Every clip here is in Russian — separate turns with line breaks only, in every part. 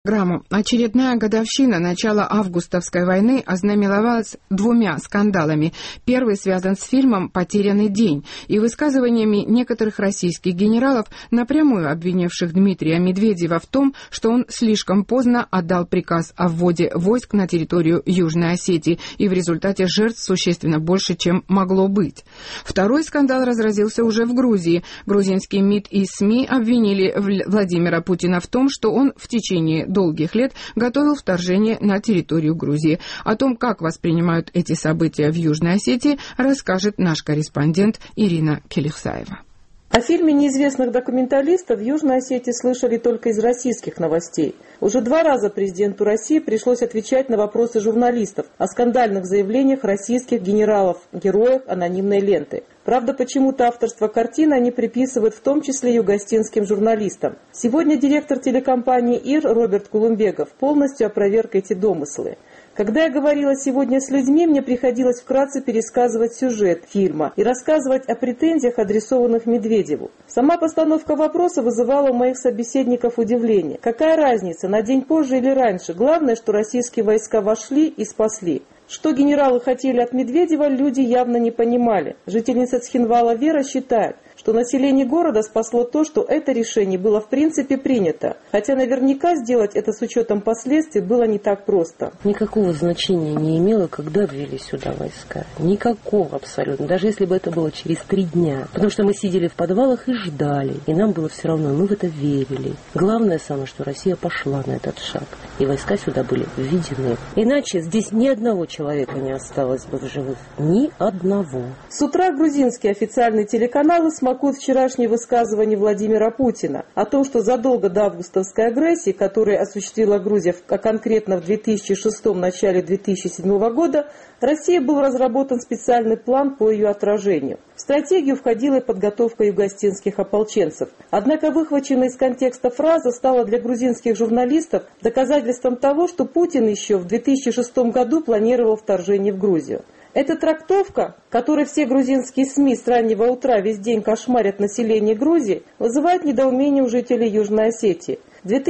программу. Очередная годовщина начала августовской войны ознаменовалась двумя скандалами. Первый связан с фильмом «Потерянный день» и высказываниями некоторых российских генералов, напрямую обвинивших Дмитрия Медведева в том, что он слишком поздно отдал приказ о вводе войск на территорию Южной Осетии, и в результате жертв существенно больше, чем могло быть. Второй скандал разразился уже в Грузии. Грузинский МИД и СМИ обвинили Владимира Путина в том, что он в течение долгих лет готовил вторжение на территорию Грузии. О том, как воспринимают эти события в Южной Осетии, расскажет наш корреспондент Ирина Келихсаева.
О фильме неизвестных документалистов в Южной Осетии слышали только из российских новостей. Уже 2 раза президенту России пришлось отвечать на вопросы журналистов о скандальных заявлениях российских генералов-героев анонимной ленты. Правда, почему-то авторство картины они приписывают в том числе югостинским журналистам. Сегодня директор телекомпании ИР Роберт Кулумбегов полностью опроверг эти домыслы. Когда я говорила сегодня с людьми, мне приходилось вкратце пересказывать сюжет фильма и рассказывать о претензиях, адресованных Медведеву. Сама постановка вопроса вызывала у моих собеседников удивление. Какая разница, на день позже или раньше? Главное, что российские войска вошли и спасли. Что генералы хотели от Медведева, люди явно не понимали. Жительница Цхинвала Вера считает, что население города спасло то, что это решение было в принципе принято. Хотя наверняка сделать это с учетом последствий было не так просто.
Никакого значения не имело, когда ввели сюда войска. Никакого абсолютно. Даже если бы это было через 3 дня. Потому что мы сидели в подвалах и ждали. И нам было все равно, мы в это верили. Главное самое, что Россия пошла на этот шаг. И войска сюда были введены. Иначе здесь ни одного человека не осталось бы в живых. Ни одного.
С утра грузинские официальные телеканалы смакуют вчерашние высказывания Владимира Путина о том, что задолго до августовской агрессии, которую осуществила Грузия, а конкретно в 2006-м, начале 2007 года, России был разработан специальный план по ее отражению. В стратегию входила и подготовка югостинских ополченцев. Однако выхваченная из контекста фраза стала для грузинских журналистов доказательством того, что Путин еще в 2006 году планировал вторжение в Грузию. Эта трактовка, которой все грузинские СМИ с раннего утра весь день кошмарят население Грузии, вызывает недоумение у жителей Южной Осетии.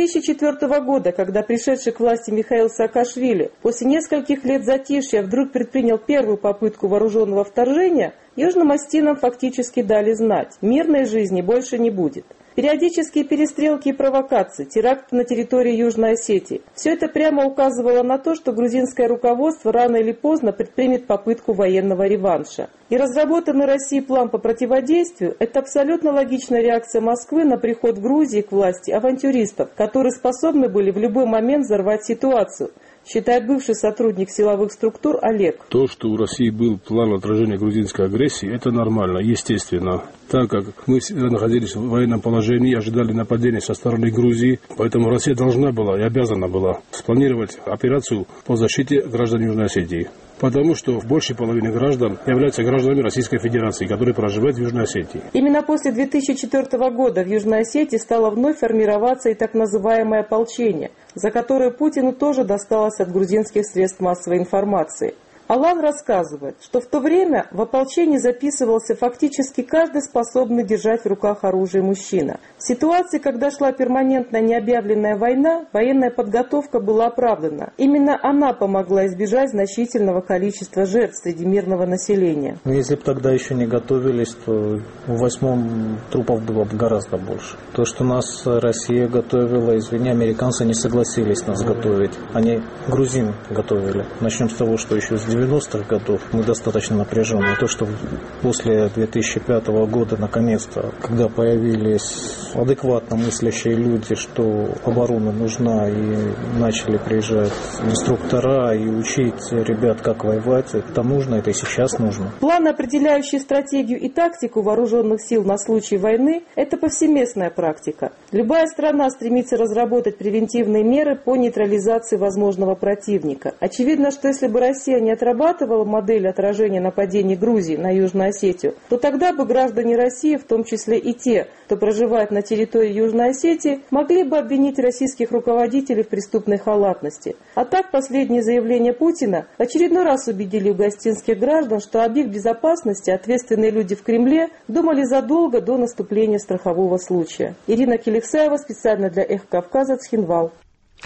2004 года, когда пришедший к власти Михаил Саакашвили после нескольких лет затишья вдруг предпринял первую попытку вооруженного вторжения, южным осетинам фактически дали знать – мирной жизни больше не будет. Периодические перестрелки и провокации, теракты на территории Южной Осетии – все это прямо указывало на то, что грузинское руководство рано или поздно предпримет попытку военного реванша. И разработанный Россией план по противодействию – это абсолютно логичная реакция Москвы на приход в Грузии к власти авантюристов, которые способны были в любой момент взорвать ситуацию, считает бывший сотрудник силовых структур Олег.
То, что у России был план отражения грузинской агрессии, это нормально, естественно. Так как мы находились в военном положении, ожидали нападения со стороны Грузии, поэтому Россия должна была и обязана была спланировать операцию по защите граждан Южной Осетии. Потому что большей половины граждан являются гражданами Российской Федерации, которые проживают в Южной Осетии.
Именно после 2004 года в Южной Осетии стало вновь формироваться и так называемое ополчение, за которое Путину тоже досталось от грузинских средств массовой информации. Алан рассказывает, что в то время в ополчении записывался фактически каждый способный держать в руках оружие мужчина. В ситуации, когда шла перманентная необъявленная война, военная подготовка была оправдана. Именно она помогла избежать значительного количества жертв среди мирного населения.
Если бы тогда еще не готовились, то в 8-м трупов было бы гораздо больше. То, что нас Россия готовила, извини, американцы не согласились нас готовить. Они грузин готовили. Начнем с того, что еще с 90-х годов мы достаточно напряженные. То, что после 2005 года, наконец-то, когда появились адекватно мыслящие люди, что оборона нужна, и начали приезжать инструктора и учить ребят, как воевать, это нужно, это и сейчас нужно.
Планы, определяющие стратегию и тактику вооруженных сил на случай войны, это повсеместная практика. Любая страна стремится разработать превентивные меры по нейтрализации возможного противника. Очевидно, что если бы Россия не отрабатывала модель отражения нападений Грузии на Южную Осетию, то тогда бы граждане России, в том числе и те, кто проживает на территории Южной Осетии, могли бы обвинить российских руководителей в преступной халатности. А так последние заявления Путина в очередной раз убедили югостинских граждан, что об их безопасности ответственные люди в Кремле думали задолго до наступления страхового случая. Ирина Келихсаева, специально для Эхо Кавказа, Цхинвал.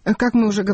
Как мы уже